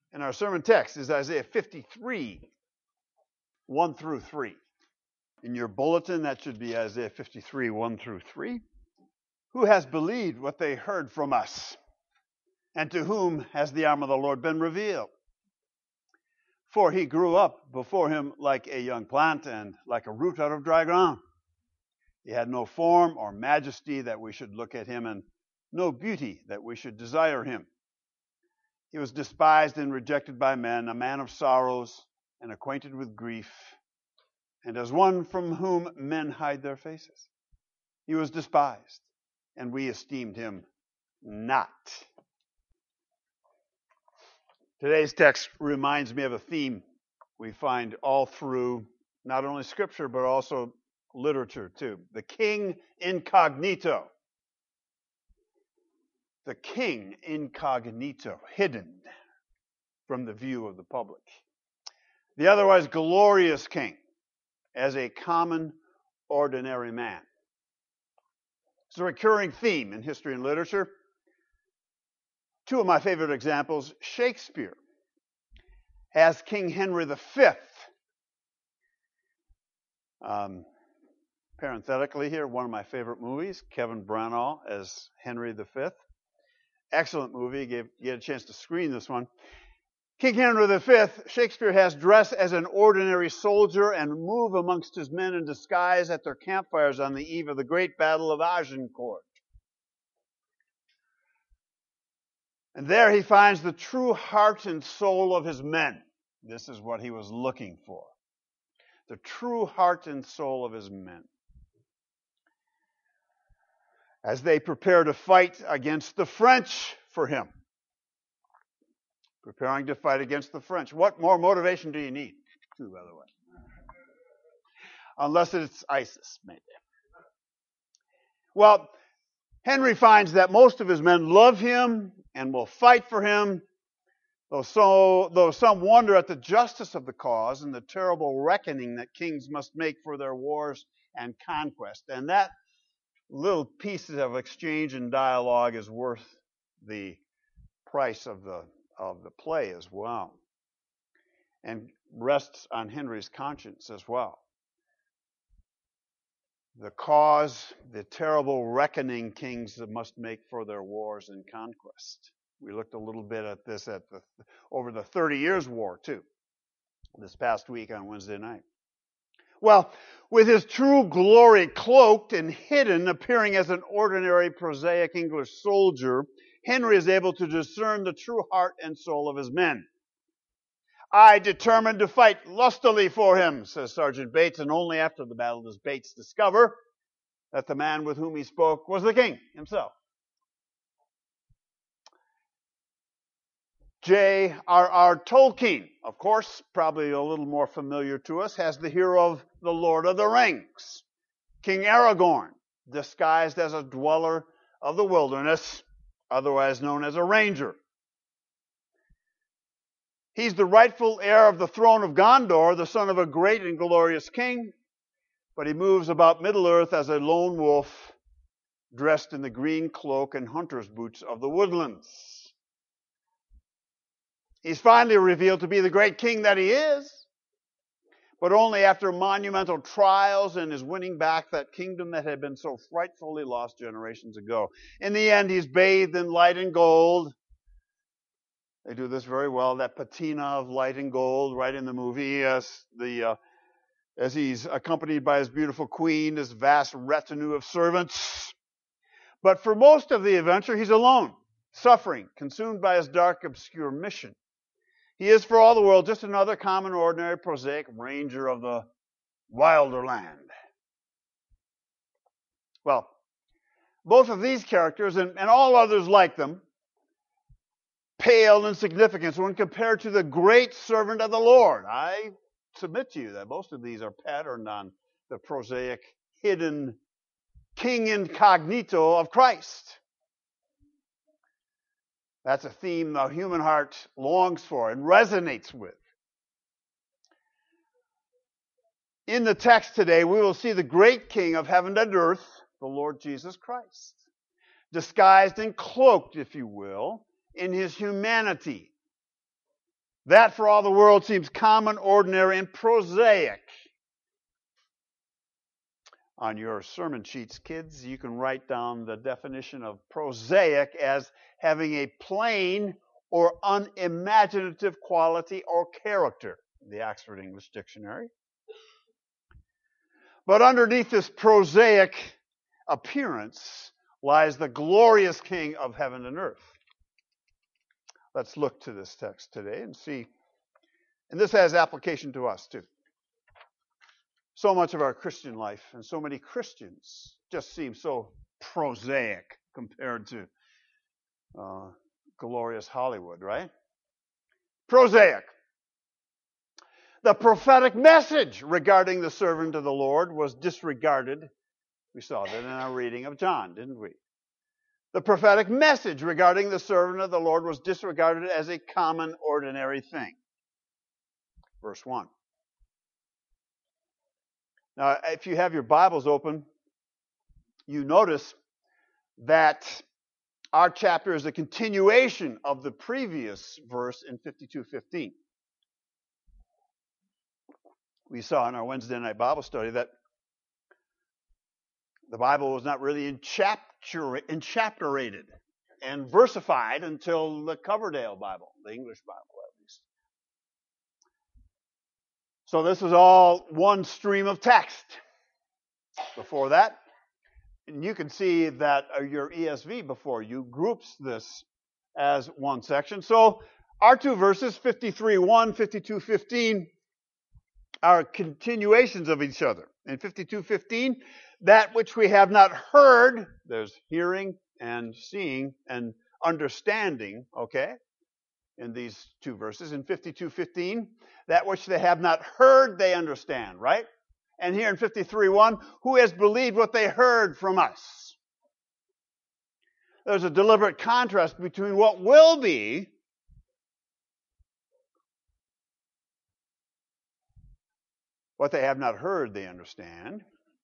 And our sermon text is Isaiah 53, 1 through 3. In your bulletin, that should be Isaiah 53, 1 through 3. Who has believed what they heard from us? And to whom has the arm of the Lord been revealed? For he grew up before him like a young plant and like a root out of dry ground. He had no form or majesty that we should look at him, and no beauty that we should desire him. He was despised and rejected by men, a man of sorrows and acquainted with grief, and as one from whom men hide their faces. He was despised, and we esteemed him not. Today's text reminds me of a theme we find all through not only Scripture, but also literature too. The king incognito. The king incognito, hidden from the view of the public. The otherwise glorious king as a common, ordinary man. It's a recurring theme in history and literature. Two of my favorite examples, Shakespeare as King Henry V. Parenthetically here, one of my favorite movies, Kevin Branagh as Henry V. Excellent movie. You get a chance to screen this one. King Henry V, Shakespeare has dressed as an ordinary soldier and move amongst his men in disguise at their campfires on the eve of the great battle of Agincourt. And there he finds the true heart and soul of his men. This is what he was looking for. The true heart and soul of his men. As they prepare to fight against the French for him. Preparing to fight against the French. What more motivation do you need? Too, by the way. Unless it's ISIS, maybe. Well, Henry finds that most of his men love him and will fight for him, though some wonder at the justice of the cause and the terrible reckoning that kings must make for their wars and conquest. And that little piece of exchange and dialogue is worth the price of the play as well, and rests on Henry's conscience as well. The cause, the terrible reckoning kings must make for their wars and conquest. We looked a little bit at this over the 30 Years' War too, this past week on Wednesday night. Well, with his true glory cloaked and hidden, appearing as an ordinary prosaic English soldier, Henry is able to discern the true heart and soul of his men. I determined to fight lustily for him, says Sergeant Bates, and only after the battle does Bates discover that the man with whom he spoke was the king himself. J.R.R. Tolkien, of course, probably a little more familiar to us, has the hero of The Lord of the Rings, King Aragorn, disguised as a dweller of the wilderness, otherwise known as a ranger. He's the rightful heir of the throne of Gondor, the son of a great and glorious king, but he moves about Middle-earth as a lone wolf, dressed in the green cloak and hunter's boots of the woodlands. He's finally revealed to be the great king that he is, but only after monumental trials and his winning back that kingdom that had been so frightfully lost generations ago. In the end, he's bathed in light and gold. They do this very well, that patina of light and gold right in the movie as he's accompanied by his beautiful queen, this vast retinue of servants. But for most of the adventure, he's alone, suffering, consumed by his dark, obscure mission. He is, for all the world, just another common, ordinary, prosaic ranger of the wilder land. Well, both of these characters, and all others like them, pale in significance when compared to the great servant of the Lord. I submit to you that most of these are patterned on the prosaic, hidden king incognito of Christ. That's a theme the human heart longs for and resonates with. In the text today, we will see the great King of heaven and earth, the Lord Jesus Christ, disguised and cloaked, if you will, in his humanity. That for all the world seems common, ordinary, and prosaic. On your sermon sheets, kids, you can write down the definition of prosaic as having a plain or unimaginative quality or character, the Oxford English Dictionary. But underneath this prosaic appearance lies the glorious King of heaven and earth. Let's look to this text today and see. And this has application to us too. So much of our Christian life and so many Christians just seem so prosaic compared to glorious Hollywood, right? Prosaic. The prophetic message regarding the servant of the Lord was disregarded. We saw that in our reading of John, didn't we? The prophetic message regarding the servant of the Lord was disregarded as a common, ordinary thing. Verse 1. Now, if you have your Bibles open, you notice that our chapter is a continuation of the previous verse in 52:15. We saw in our Wednesday night Bible study that the Bible was not really enchapterated and versified until the Coverdale Bible, the English Bible at least. So this is all one stream of text. Before that, and you can see that your ESV before you groups this as one section. So our two verses, 53:1, 52:15, are continuations of each other. In 52:15, that which we have not heard, there's hearing and seeing and understanding, okay, in these two verses. In 52:15, that which they have not heard, they understand, right? And here in 53:1, who has believed what they heard from us? There's a deliberate contrast between what will be what they have not heard, they understand,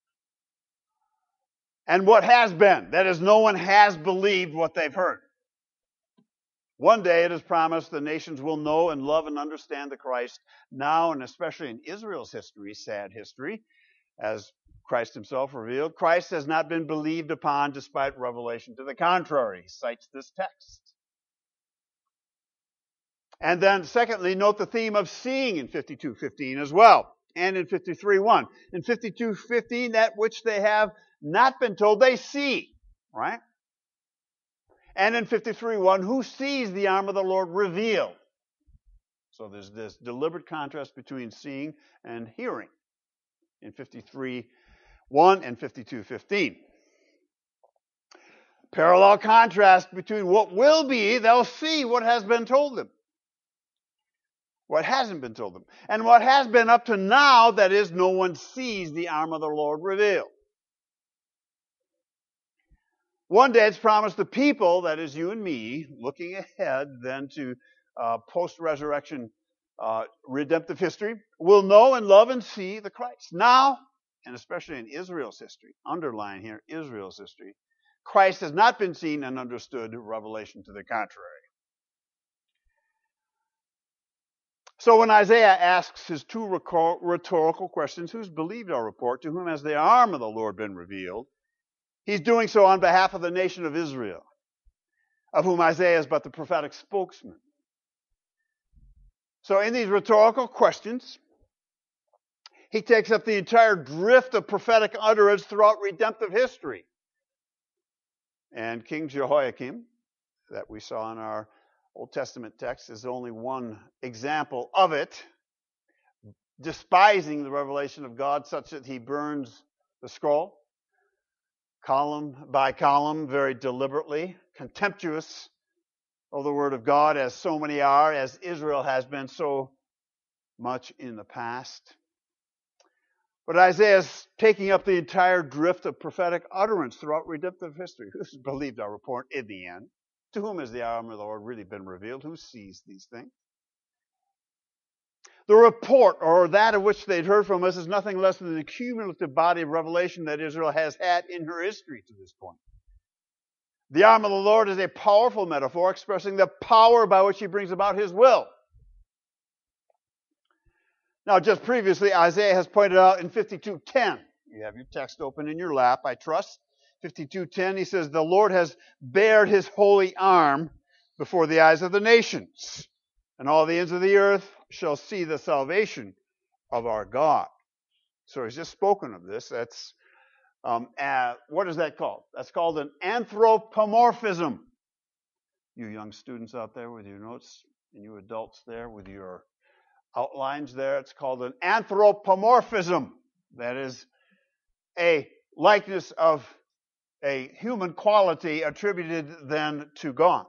and what has been. That is, no one has believed what they've heard. One day it is promised the nations will know and love and understand the Christ now, and especially in Israel's history, sad history, as Christ himself revealed. Christ has not been believed upon despite revelation to the contrary. He cites this text. And then secondly, note the theme of seeing in 52:15 as well, and in 53:1. In 52:15, that which they have not been told, they see, right? And in 53:1, who sees the arm of the Lord revealed? So there's this deliberate contrast between seeing and hearing in 53:1 and 52:15. Parallel contrast between what will be, they'll see what has been told them. What hasn't been told them. And what has been up to now, that is, no one sees the arm of the Lord revealed. One day it's promised the people, that is you and me, looking ahead then to post-resurrection redemptive history, will know and love and see the Christ. Now, and especially in Israel's history, underline here, Israel's history, Christ has not been seen and understood, revelation to the contrary. So when Isaiah asks his two rhetorical questions, who's believed our report, to whom has the arm of the Lord been revealed, he's doing so on behalf of the nation of Israel, of whom Isaiah is but the prophetic spokesman. So in these rhetorical questions, he takes up the entire drift of prophetic utterance throughout redemptive history. And King Jehoiakim, that we saw in our Old Testament text, is only one example of it, despising the revelation of God such that he burns the scroll, column by column, very deliberately, contemptuous of the Word of God, as so many are, as Israel has been so much in the past. But Isaiah is taking up the entire drift of prophetic utterance throughout redemptive history. Who's believed our report in the end? To whom has the arm of the Lord really been revealed? Who sees these things? The report, or that of which they'd heard from us, is nothing less than the cumulative body of revelation that Israel has had in her history to this point. The arm of the Lord is a powerful metaphor expressing the power by which he brings about his will. Now, just previously, Isaiah has pointed out in 52:10. You have your text open in your lap, I trust. 52:10, he says, the Lord has bared his holy arm before the eyes of the nations, and all the ends of the earth shall see the salvation of our God. So he's just spoken of this. That's what is that called? That's called an anthropomorphism. You young students out there with your notes, and you adults there with your outlines there, it's called an anthropomorphism. That is a likeness of a human quality attributed then to God.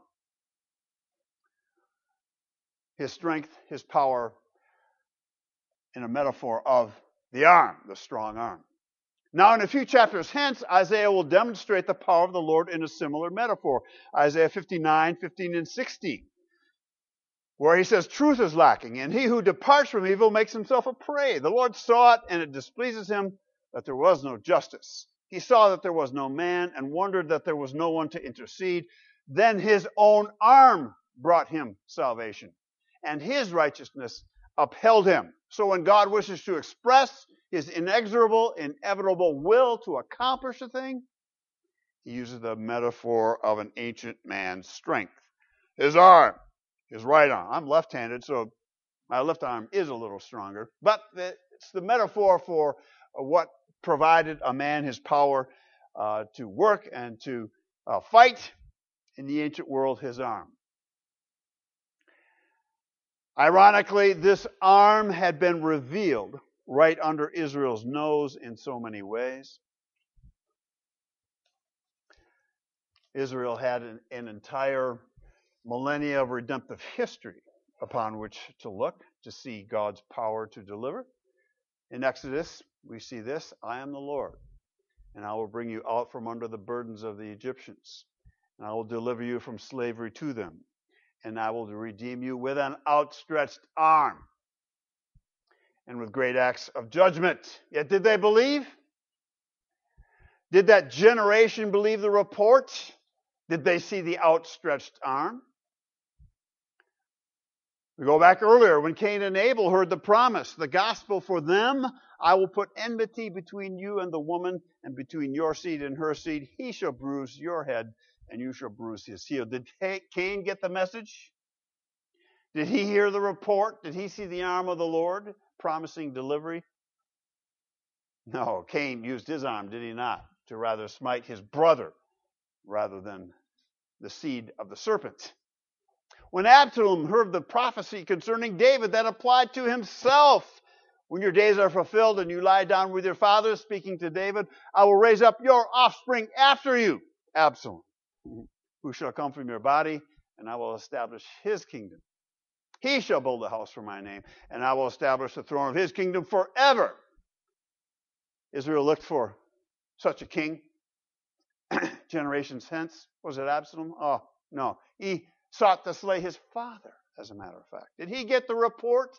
His strength, his power, in a metaphor of the arm, the strong arm. Now, in a few chapters hence, Isaiah will demonstrate the power of the Lord in a similar metaphor. Isaiah 59, 15, and 16, where he says, truth is lacking, and he who departs from evil makes himself a prey. The Lord saw it, and it displeases him that there was no justice. He saw that there was no man, and wondered that there was no one to intercede. Then his own arm brought him salvation, and his righteousness upheld him. So when God wishes to express his inexorable, inevitable will to accomplish a thing, he uses the metaphor of an ancient man's strength. His arm, his right arm. I'm left-handed, so my left arm is a little stronger. But it's the metaphor for what provided a man his power to work and to fight in the ancient world, his arm. Ironically, this arm had been revealed right under Israel's nose in so many ways. Israel had an entire millennia of redemptive history upon which to look, to see God's power to deliver. In Exodus, we see this, I am the Lord, and I will bring you out from under the burdens of the Egyptians, and I will deliver you from slavery to them, and I will redeem you with an outstretched arm and with great acts of judgment. Yet did they believe? Did that generation believe the report? Did they see the outstretched arm? We go back earlier when Cain and Abel heard the promise, the gospel for them, I will put enmity between you and the woman, and between your seed and her seed. He shall bruise your head, and you shall bruise his heel. Did Cain get the message? Did he hear the report? Did he see the arm of the Lord promising delivery? No, Cain used his arm, did he not, to rather smite his brother rather than the seed of the serpent. When Absalom heard the prophecy concerning David, that applied to himself. When your days are fulfilled and you lie down with your fathers, speaking to David, I will raise up your offspring after you, Absalom, who shall come from your body, and I will establish his kingdom. He shall build a house for my name, and I will establish the throne of his kingdom forever. Israel looked for such a king generations hence. Was it Absalom? Oh, no. He sought to slay his father, as a matter of fact. Did he get the report?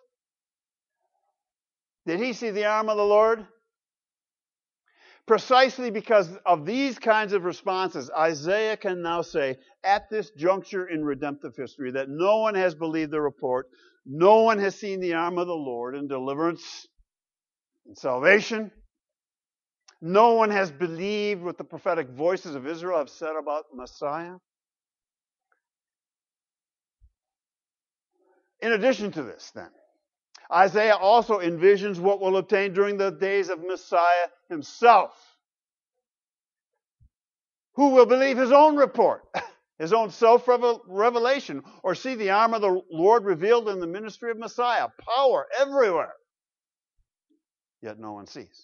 Did he see the arm of the Lord? Precisely because of these kinds of responses, Isaiah can now say, at this juncture in redemptive history, that no one has believed the report, no one has seen the arm of the Lord in deliverance and salvation. No one has believed what the prophetic voices of Israel have said about Messiah. In addition to this, then, Isaiah also envisions what will obtain during the days of Messiah himself. Who will believe his own report, his own self-revelation, or see the arm of the Lord revealed in the ministry of Messiah? Power everywhere. Yet no one sees.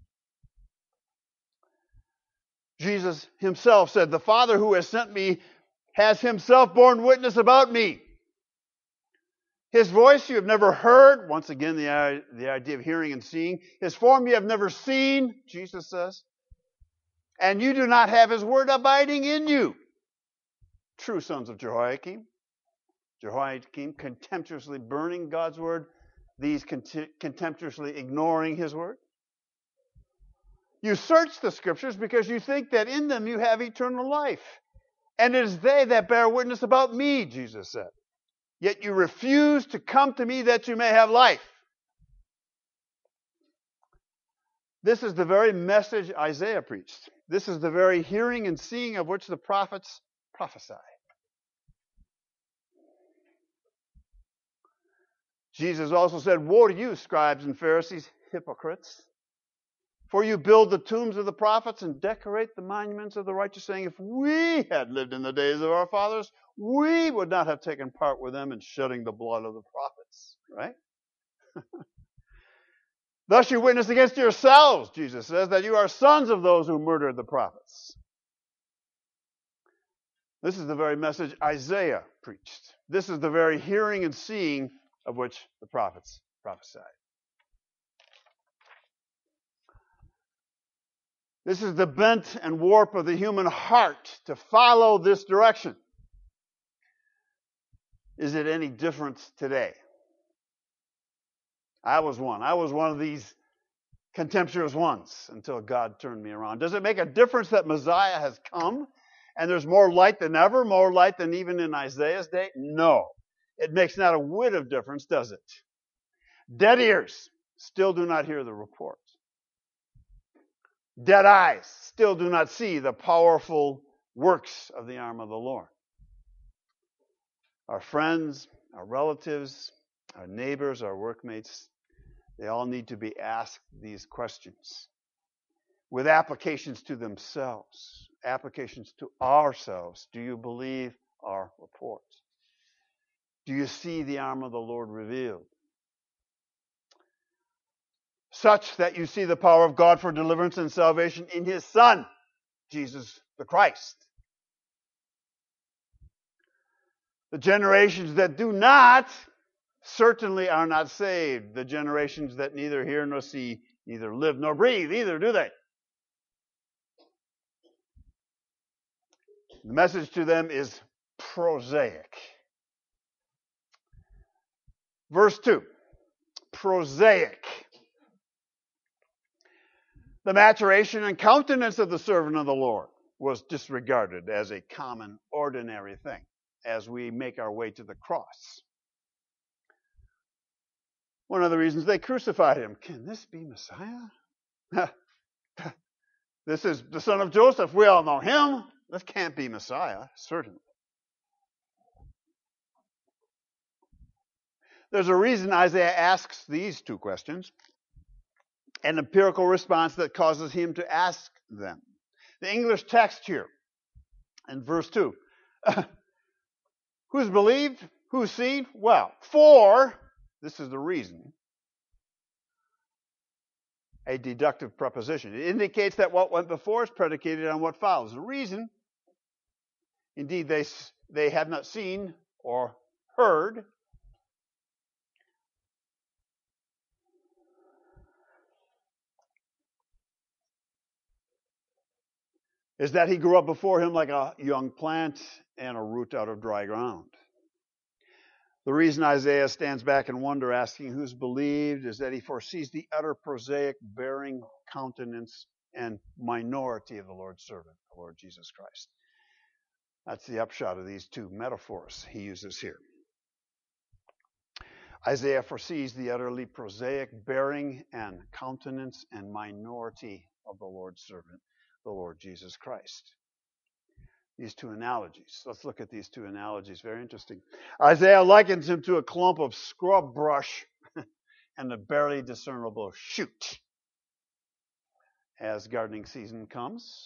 Jesus himself said, the Father who has sent me has himself borne witness about me. His voice you have never heard. Once again, the idea of hearing and seeing. His form you have never seen, Jesus says. And you do not have his word abiding in you. True sons of Jehoiakim. Jehoiakim contemptuously burning God's word. These contemptuously ignoring his word. You search the scriptures because you think that in them you have eternal life. And it is they that bear witness about me, Jesus said. Yet you refuse to come to me that you may have life. This is the very message Isaiah preached. This is the very hearing and seeing of which the prophets prophesy. Jesus also said, "Woe to you, scribes and Pharisees, hypocrites! For you build the tombs of the prophets and decorate the monuments of the righteous, saying, if we had lived in the days of our fathers, we would not have taken part with them in shedding the blood of the prophets." Right? Thus you witness against yourselves, Jesus says, that you are sons of those who murdered the prophets. This is the very message Isaiah preached. This is the very hearing and seeing of which the prophets prophesied. This is the bent and warp of the human heart to follow this direction. Is it any different today? I was one. I was one of these contemptuous ones until God turned me around. Does it make a difference that Messiah has come and there's more light than ever, more light than even in Isaiah's day? No. It makes not a whit of difference, does it? Dead ears still do not hear the report. Dead eyes still do not see the powerful works of the arm of the Lord. Our friends, our relatives, our neighbors, our workmates, they all need to be asked these questions with applications to themselves, applications to ourselves. Do you believe our report? Do you see the arm of the Lord revealed? Such that you see the power of God for deliverance and salvation in His Son, Jesus the Christ. The generations that do not certainly are not saved. The generations that neither hear nor see, neither live nor breathe either, do they? The message to them is prosaic. Verse 2. Prosaic. The maturation and countenance of the servant of the Lord was disregarded as a common, ordinary thing as we make our way to the cross. One of the reasons they crucified him. Can this be Messiah? This is the son of Joseph. We all know him. This can't be Messiah, certainly. There's a reason Isaiah asks these two questions. An empirical response that causes him to ask them. The English text here in verse 2. Who's believed? Who's seen? Well, for, this is the reason, a deductive preposition. It indicates that what went before is predicated on what follows. The reason, indeed, they have not seen or heard, is that he grew up before him like a young plant and a root out of dry ground. The reason Isaiah stands back in wonder asking who's believed is that he foresees the utter prosaic bearing, countenance, and minority of the Lord's servant, the Lord Jesus Christ. That's the upshot of these two metaphors he uses here. Isaiah foresees the utterly prosaic bearing and countenance and minority of the Lord's servant, the Lord Jesus Christ. These two analogies. Let's look at these two analogies. Very interesting. Isaiah likens him to a clump of scrub brush and a barely discernible shoot. As gardening season comes,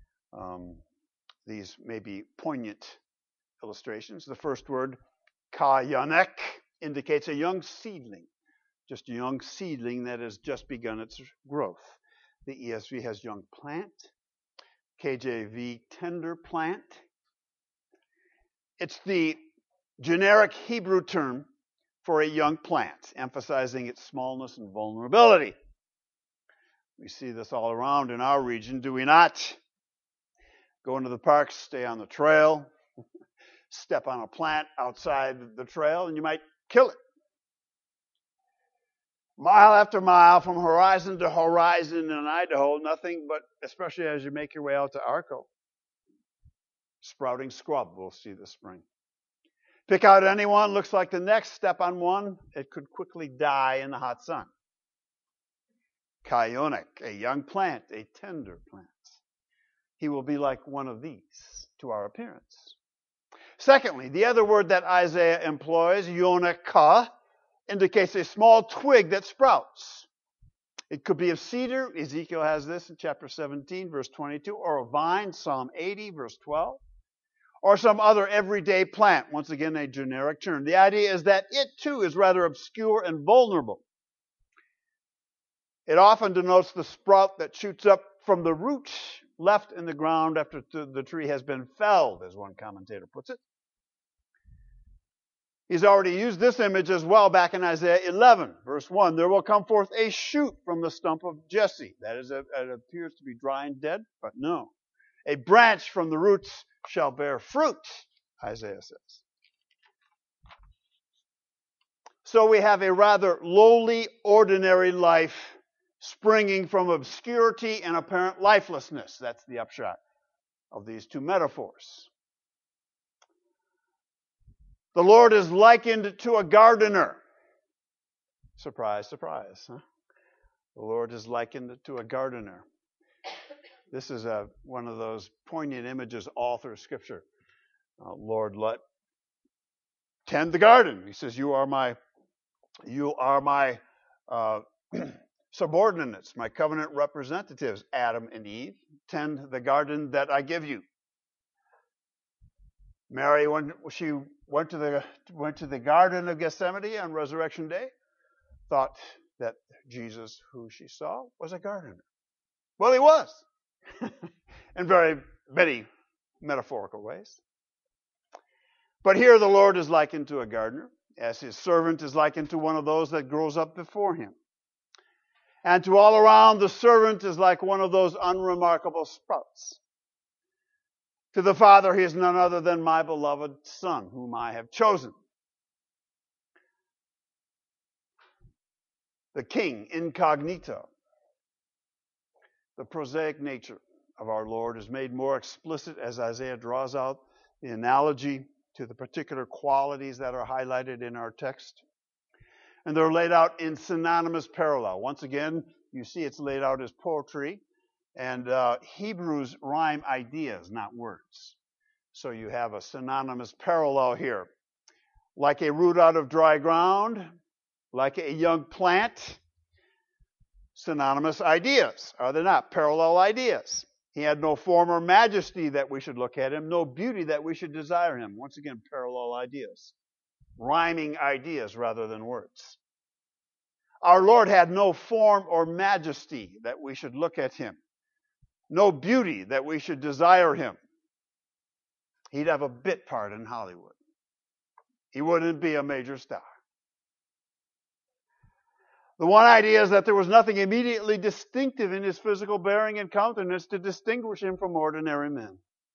these may be poignant illustrations. The first word, kayanek, indicates a young seedling. Just a young seedling that has just begun its growth. The ESV has young plant. KJV, tender plant. It's the generic Hebrew term for a young plant, emphasizing its smallness and vulnerability. We see this all around in our region, do we not? Go into the parks, stay on the trail, step on a plant outside the trail, and you might kill it. Mile after mile, from horizon to horizon in Idaho, nothing but, especially as you make your way out to Arco, sprouting scrub we'll see this spring. Pick out any one, looks like the next, step on one, it could quickly die in the hot sun. Kyonic, a young plant, a tender plant. He will be like one of these to our appearance. Secondly, the other word that Isaiah employs, yonika, indicates a small twig that sprouts. It could be of cedar, Ezekiel has this in chapter 17, verse 22, or a vine, Psalm 80, verse 12, or some other everyday plant, once again a generic term. The idea is that it too is rather obscure and vulnerable. It often denotes the sprout that shoots up from the root left in the ground after the tree has been felled, as one commentator puts it. He's already used this image as well back in Isaiah 11, verse 1. There will come forth a shoot from the stump of Jesse. That is, it appears to be dry and dead, but no. A branch from the roots shall bear fruit, Isaiah says. So we have a rather lowly, ordinary life springing from obscurity and apparent lifelessness. That's the upshot of these two metaphors. The Lord is likened to a gardener. Surprise, surprise. Huh? The Lord is likened to a gardener. This is one of those poignant images all through Scripture. Lord, tend the garden. He says, you are my subordinates, my covenant representatives, Adam and Eve. Tend the garden that I give you. Mary, when she went to the Garden of Gethsemane on Resurrection Day, thought that Jesus, who she saw, was a gardener. Well, he was, in very many metaphorical ways. But here the Lord is likened to a gardener, as his servant is likened to one of those that grows up before him. And to all around, the servant is like one of those unremarkable sprouts. To the Father, he is none other than my beloved Son, whom I have chosen. The King incognito. The prosaic nature of our Lord is made more explicit as Isaiah draws out the analogy to the particular qualities that are highlighted in our text. And they're laid out in synonymous parallel. Once again, you see it's laid out as poetry. And Hebrews rhyme ideas, not words. So you have a synonymous parallel here. Like a root out of dry ground, like a young plant, synonymous ideas, are they not? Parallel ideas. He had no form or majesty that we should look at him, no beauty that we should desire him. Once again, parallel ideas. Rhyming ideas rather than words. Our Lord had no form or majesty that we should look at him. No beauty that we should desire him. He'd have a bit part in Hollywood. He wouldn't be a major star. The one idea is that there was nothing immediately distinctive in his physical bearing and countenance to distinguish him from ordinary men.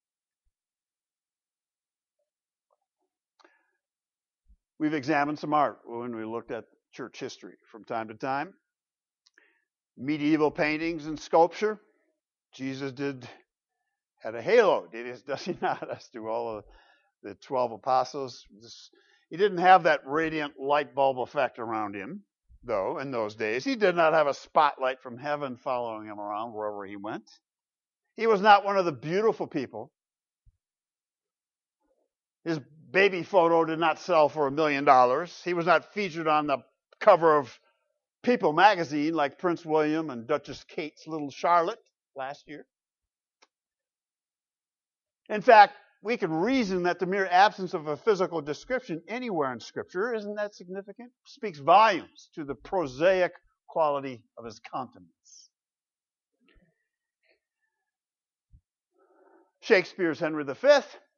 We've examined some art when we looked at church history from time to time. Medieval paintings and sculpture. Jesus had a halo, does he not? As do all of the 12 apostles. He didn't have that radiant light bulb effect around him, though, in those days. He did not have a spotlight from heaven following him around wherever he went. He was not one of the beautiful people. His baby photo did not sell for $1 million. He was not featured on the cover of People magazine like Prince William and Duchess Kate's little Charlotte last year. In fact, we can reason that the mere absence of a physical description anywhere in Scripture, isn't that significant? Speaks volumes to the prosaic quality of his countenance. Shakespeare's Henry V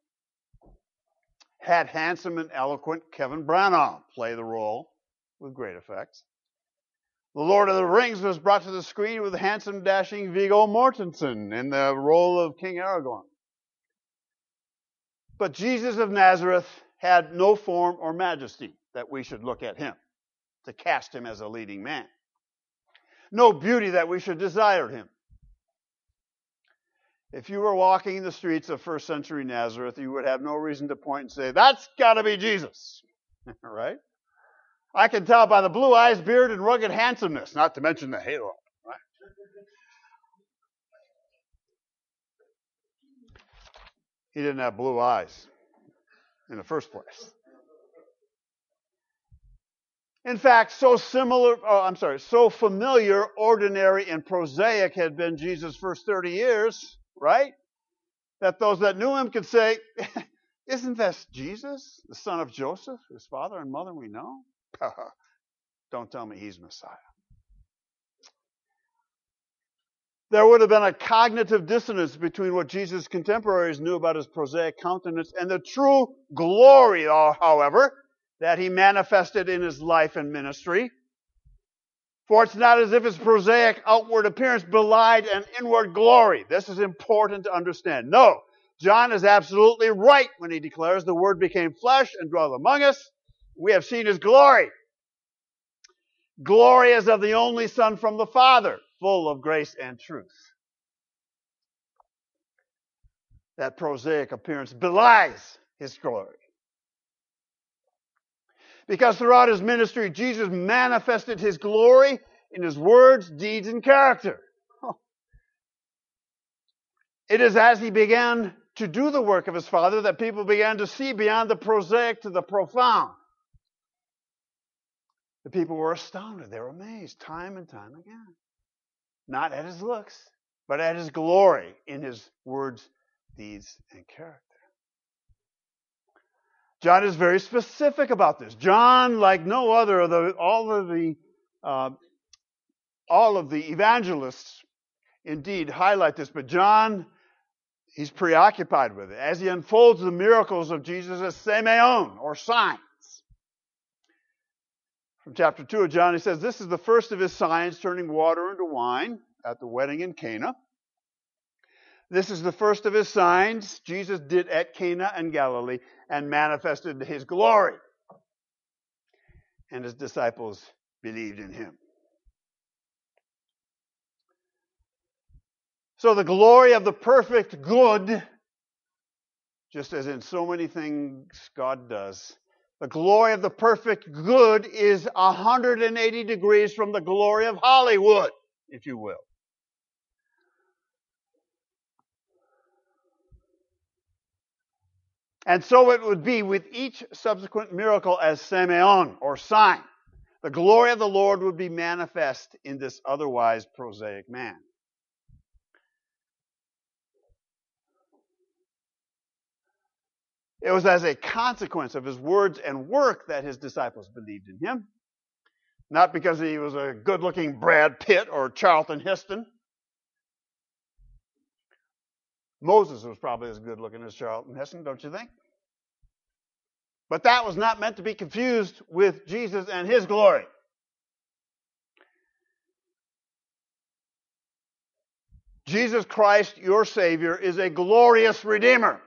had handsome and eloquent Kevin Branagh play the role with great effect. The Lord of the Rings was brought to the screen with handsome, dashing Viggo Mortensen in the role of King Aragorn. But Jesus of Nazareth had no form or majesty that we should look at him, to cast him as a leading man. No beauty that we should desire him. If you were walking the streets of first century Nazareth, you would have no reason to point and say, that's got to be Jesus. Right? I can tell by the blue eyes, beard, and rugged handsomeness, not to mention the halo. Right? He didn't have blue eyes in the first place. In fact, so familiar, ordinary, and prosaic had been Jesus' first 30 years, right? That those that knew him could say, isn't that Jesus, the son of Joseph, his father and mother we know? Don't tell me he's Messiah. There would have been a cognitive dissonance between what Jesus' contemporaries knew about his prosaic countenance and the true glory, however, that he manifested in his life and ministry. For it's not as if his prosaic outward appearance belied an inward glory. This is important to understand. No, John is absolutely right when he declares the Word became flesh and dwelt among us. We have seen his glory. Glory as of the only Son from the Father, full of grace and truth. That prosaic appearance belies his glory. Because throughout his ministry, Jesus manifested his glory in his words, deeds, and character. It is as he began to do the work of his Father that people began to see beyond the prosaic to the profound. The people were astounded. They were amazed time and time again. Not at his looks, but at his glory in his words, deeds, and character. John is very specific about this. John, like no other of all of the evangelists, indeed highlight this, but John, he's preoccupied with it as he unfolds the miracles of Jesus as semeion, or signs. From chapter 2 of John, he says, this is the first of his signs, turning water into wine at the wedding in Cana. This is the first of his signs Jesus did at Cana in Galilee and manifested his glory. And his disciples believed in him. So the glory of the perfect good, just as in so many things God does, the glory of the perfect good is 180 degrees from the glory of Hollywood, if you will. And so it would be with each subsequent miracle as semeion, or sign. The glory of the Lord would be manifest in this otherwise prosaic man. It was as a consequence of his words and work that his disciples believed in him. Not because he was a good-looking Brad Pitt or Charlton Heston. Moses was probably as good-looking as Charlton Heston, don't you think? But that was not meant to be confused with Jesus and his glory. Jesus Christ, your Savior, is a glorious Redeemer.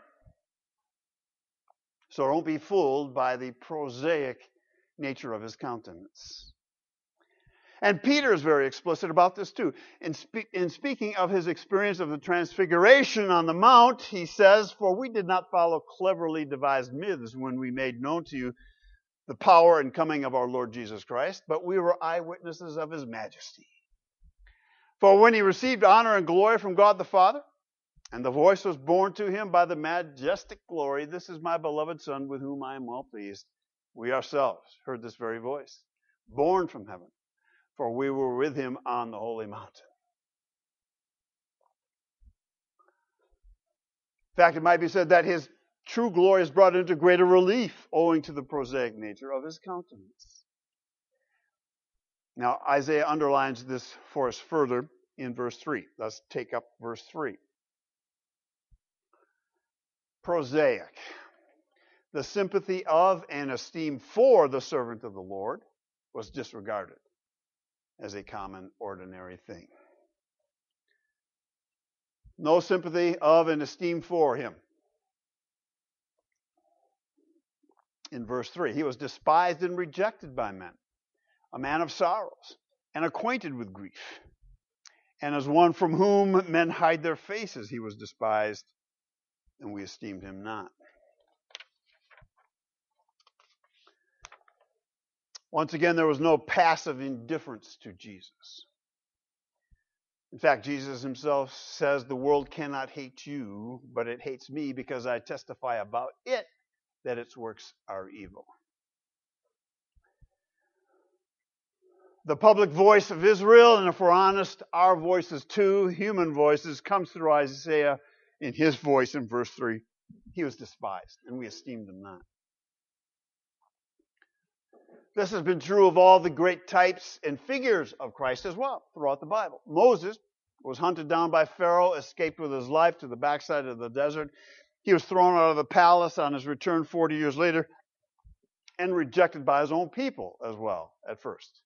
So don't be fooled by the prosaic nature of his countenance. And Peter is very explicit about this too. In speaking of his experience of the transfiguration on the mount, he says, for we did not follow cleverly devised myths when we made known to you the power and coming of our Lord Jesus Christ, but we were eyewitnesses of his majesty. For when he received honor and glory from God the Father, and the voice was borne to him by the majestic glory, this is my beloved Son with whom I am well pleased. We ourselves heard this very voice, born from heaven, for we were with him on the holy mountain. In fact, it might be said that his true glory is brought into greater relief owing to the prosaic nature of his countenance. Now, Isaiah underlines this for us further in verse 3. Let's take up verse 3. Prosaic. The sympathy of and esteem for the servant of the Lord was disregarded as a common, ordinary thing. No sympathy of and esteem for him. In verse 3, he was despised and rejected by men, a man of sorrows, and acquainted with grief. And as one from whom men hide their faces, he was despised, and we esteemed him not. Once again, there was no passive indifference to Jesus. In fact, Jesus himself says the world cannot hate you, but it hates me because I testify about it that its works are evil. The public voice of Israel, and if we're honest, our voices too, human voices, comes through Isaiah in his voice in verse 3. He was despised, and we esteemed him not. This has been true of all the great types and figures of Christ as well throughout the Bible. Moses was hunted down by Pharaoh, escaped with his life to the backside of the desert. He was thrown out of the palace on his return 40 years later and rejected by his own people as well at first.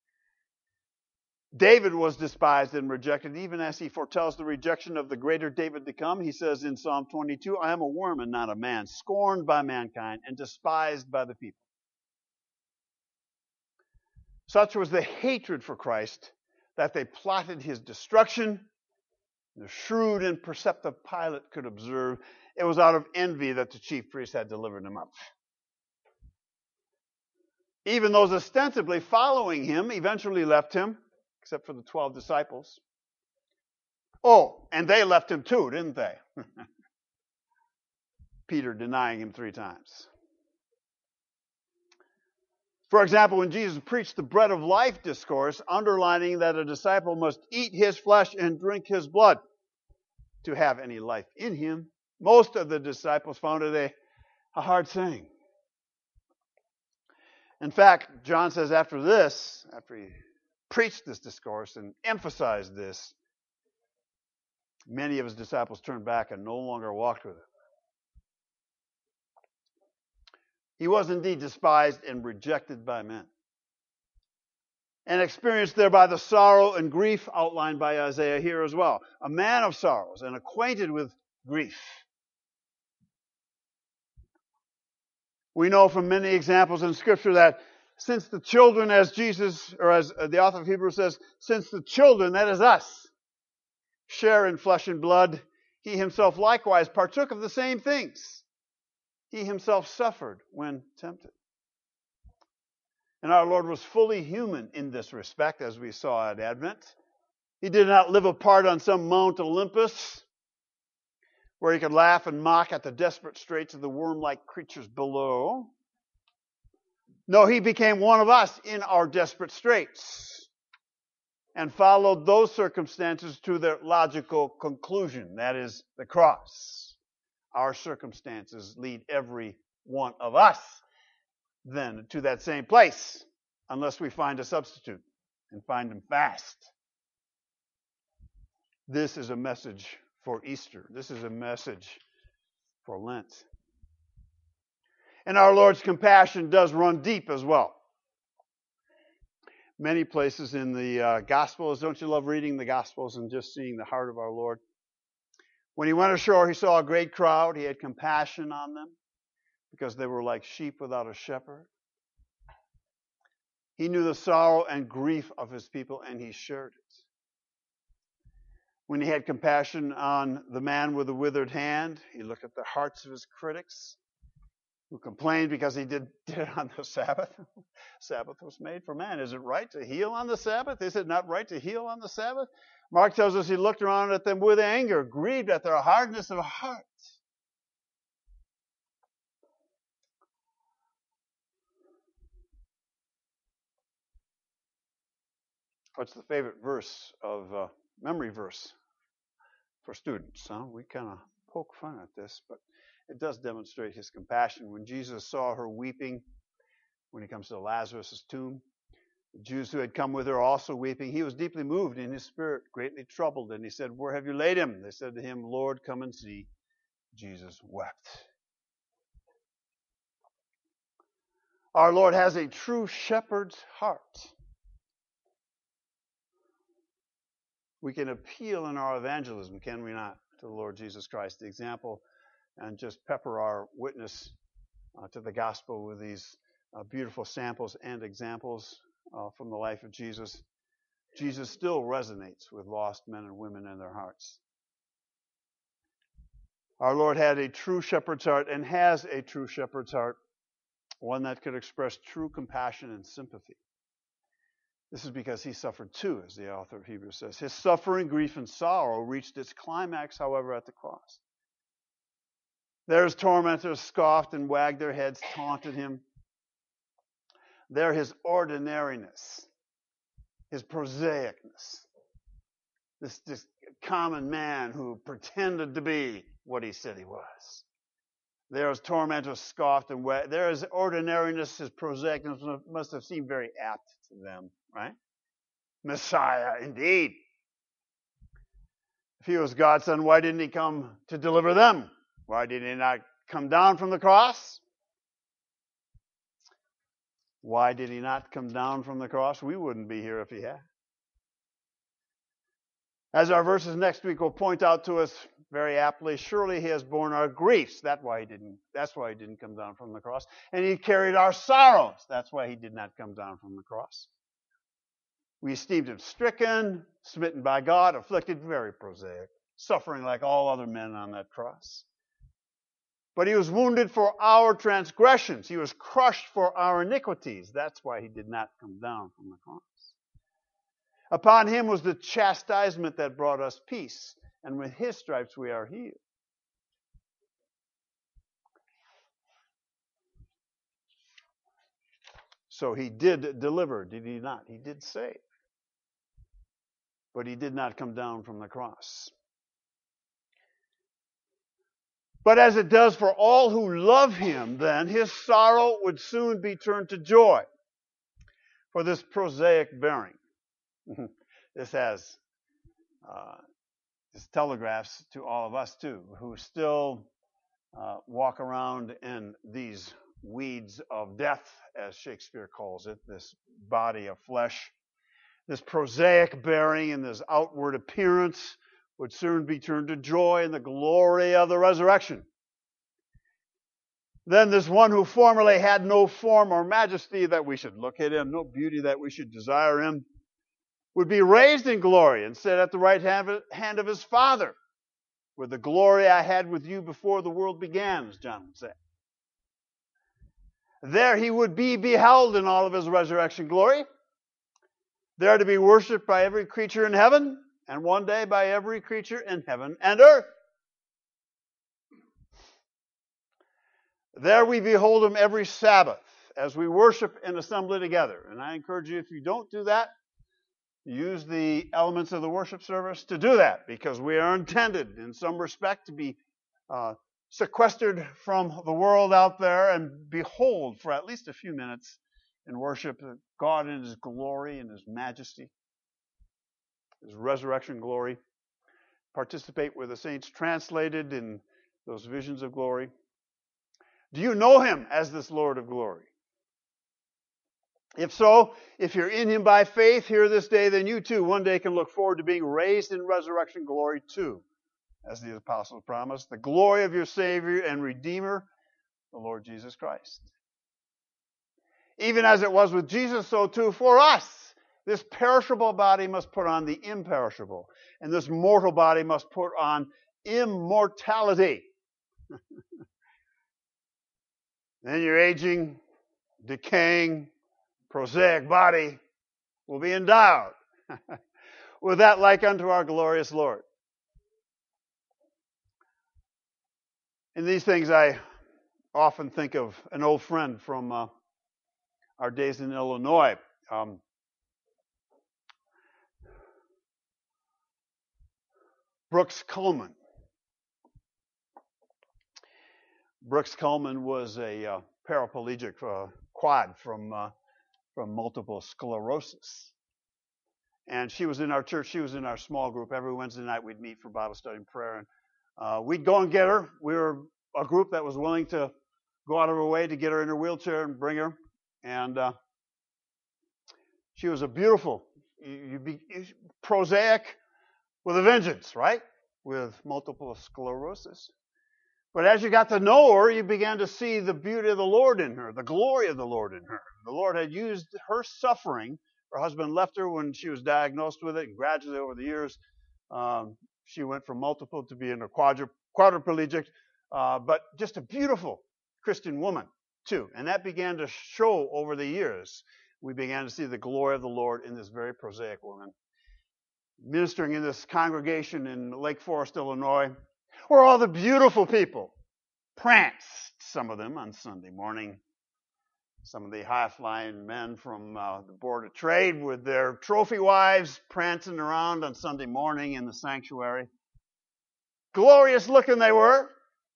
David was despised and rejected, even as he foretells the rejection of the greater David to come. He says in Psalm 22, I am a worm and not a man, scorned by mankind and despised by the people. Such was the hatred for Christ that they plotted his destruction. The shrewd and perceptive Pilate could observe it was out of envy that the chief priests had delivered him up. Even those ostensibly following him eventually left him, except for the 12 disciples. Oh, and they left him too, didn't they? Peter denying him 3 times. For example, when Jesus preached the bread of life discourse, underlining that a disciple must eat his flesh and drink his blood to have any life in him, most of the disciples found it a hard saying. In fact, John says after he preached this discourse and emphasized this, many of his disciples turned back and no longer walked with him. He was indeed despised and rejected by men, and experienced thereby the sorrow and grief outlined by Isaiah here as well. A man of sorrows and acquainted with grief. We know from many examples in Scripture that since the children, as the author of Hebrews says, since the children, that is us, share in flesh and blood, he himself likewise partook of the same things. He himself suffered when tempted. And our Lord was fully human in this respect, as we saw at Advent. He did not live apart on some Mount Olympus, where he could laugh and mock at the desperate straits of the worm-like creatures below. No, he became one of us in our desperate straits and followed those circumstances to their logical conclusion, that is, the cross. Our circumstances lead every one of us then to that same place, unless we find a substitute and find him fast. This is a message for Easter. This is a message for Lent. And our Lord's compassion does run deep as well. Many places in the Gospels, don't you love reading the Gospels and just seeing the heart of our Lord? When he went ashore, he saw a great crowd. He had compassion on them because they were like sheep without a shepherd. He knew the sorrow and grief of his people, and he shared it. When he had compassion on the man with the withered hand, he looked at the hearts of his critics who complained because he did it on the Sabbath. Sabbath was made for man. Is it right to heal on the Sabbath? Is it not right to heal on the Sabbath? Mark tells us he looked around at them with anger, grieved at their hardness of heart. What's the favorite verse of memory verse for students? We kind of poke fun at this, but it does demonstrate his compassion. When Jesus saw her weeping, when he comes to Lazarus' tomb, the Jews who had come with her also weeping, he was deeply moved in his spirit, greatly troubled, and he said, "Where have you laid him?" They said to him, "Lord, come and see." Jesus wept. Our Lord has a true shepherd's heart. We can appeal in our evangelism, can we not, to the Lord Jesus Christ, the example, and just pepper our witness to the gospel with these beautiful samples and examples from the life of Jesus. Jesus still resonates with lost men and women in their hearts. Our Lord had a true shepherd's heart and has a true shepherd's heart, one that could express true compassion and sympathy. This is because he suffered too, as the author of Hebrews says. His suffering, grief, and sorrow reached its climax, however, at the cross. There his tormentors scoffed and wagged their heads, taunted him. There his ordinariness, his prosaicness, this common man who pretended to be what he said he was. There his tormentors scoffed and wagged. There his ordinariness, his prosaicness must have seemed very apt to them, right? Messiah, indeed. If he was God's son, why didn't he come to deliver them? Why did he not come down from the cross? Why did he not come down from the cross? We wouldn't be here if he had. As our verses next week will point out to us very aptly, surely he has borne our griefs. That's why he didn't come down from the cross. And he carried our sorrows. That's why he did not come down from the cross. We esteemed him stricken, smitten by God, afflicted, very prosaic, suffering like all other men on that cross. But he was wounded for our transgressions. He was crushed for our iniquities. That's why he did not come down from the cross. Upon him was the chastisement that brought us peace, and with his stripes we are healed. So he did deliver, did he not? He did save. But he did not come down from the cross. But as it does for all who love him, then, his sorrow would soon be turned to joy for this prosaic bearing. This telegraphs to all of us, too, who still walk around in these weeds of death, as Shakespeare calls it, this body of flesh. This prosaic bearing and this outward appearance would soon be turned to joy in the glory of the resurrection. Then this one who formerly had no form or majesty that we should look at him, no beauty that we should desire him, would be raised in glory and sit at the right hand of his Father, with the glory I had with you before the world began, as John would say. There he would be beheld in all of his resurrection glory, there to be worshipped by every creature in heaven, and one day by every creature in heaven and earth. There we behold him every Sabbath as we worship and assembly together. And I encourage you, if you don't do that, use the elements of the worship service to do that, because we are intended in some respect to be sequestered from the world out there and behold for at least a few minutes and worship God in his glory and his majesty, his resurrection glory. Participate with the saints translated in those visions of glory. Do you know him as this Lord of glory? If so, if you're in him by faith here this day, then you too one day can look forward to being raised in resurrection glory too, as the apostles promised, the glory of your Savior and Redeemer, the Lord Jesus Christ. Even as it was with Jesus, so too for us. This perishable body must put on the imperishable, and this mortal body must put on immortality. Then your aging, decaying, prosaic body will be endowed with that like unto our glorious Lord. In these things, I often think of an old friend from our days in Illinois. Brooks Coleman. Brooks Coleman was a paraplegic quad from multiple sclerosis. And she was in our church. She was in our small group. Every Wednesday night we'd meet for Bible study and prayer. And we'd go and get her. We were a group that was willing to go out of her way to get her in her wheelchair and bring her. And she was a beautiful, prosaic with a vengeance, right? With multiple sclerosis. But as you got to know her, you began to see the beauty of the Lord in her, the glory of the Lord in her. The Lord had used her suffering. Her husband left her when she was diagnosed with it, and gradually over the years, she went from multiple to being a quadriplegic, but just a beautiful Christian woman, too. And that began to show over the years we began to see the glory of the Lord in this very prosaic woman. Ministering in this congregation in Lake Forest, Illinois, where all the beautiful people pranced, some of them on Sunday morning. Some of the high-flying men from the Board of Trade with their trophy wives prancing around on Sunday morning in the sanctuary. Glorious looking they were,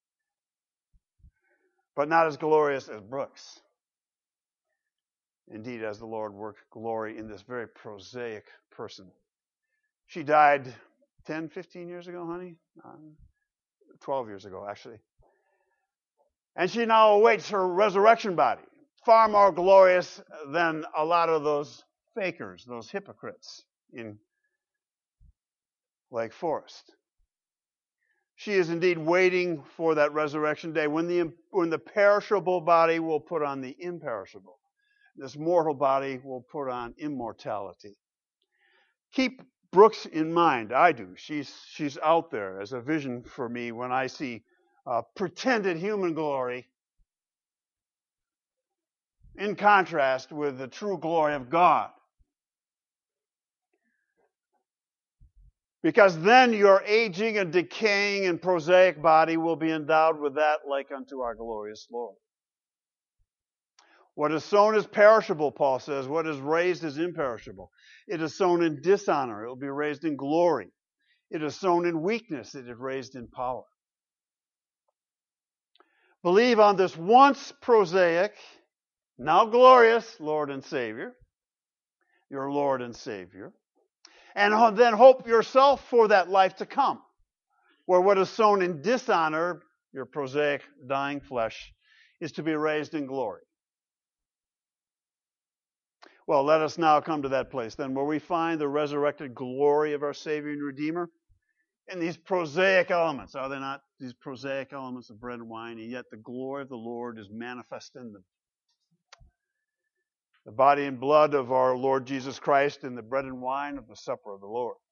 but not as glorious as Brooks. Indeed, as the Lord worked glory in this very prosaic person. She died 10, 15 years ago, honey? 12 years ago, actually. And she now awaits her resurrection body. Far more glorious than a lot of those fakers, those hypocrites in Lake Forest. She is indeed waiting for that resurrection day when the perishable body will put on the imperishable. This mortal body will put on immortality. Keep Brooks in mind. I do. She's out there as a vision for me when I see pretended human glory in contrast with the true glory of God. Because then your aging and decaying and prosaic body will be endowed with that like unto our glorious Lord. What is sown is perishable, Paul says. What is raised is imperishable. It is sown in dishonor. It will be raised in glory. It is sown in weakness. It is raised in power. Believe on this once prosaic, now glorious Lord and Savior, your Lord and Savior, and then hope yourself for that life to come, where what is sown in dishonor, your prosaic dying flesh, is to be raised in glory. Well, let us now come to that place then, where we find the resurrected glory of our Savior and Redeemer in these prosaic elements. Are they not these prosaic elements of bread and wine? And yet the glory of the Lord is manifest in them. The body and blood of our Lord Jesus Christ and the bread and wine of the supper of the Lord.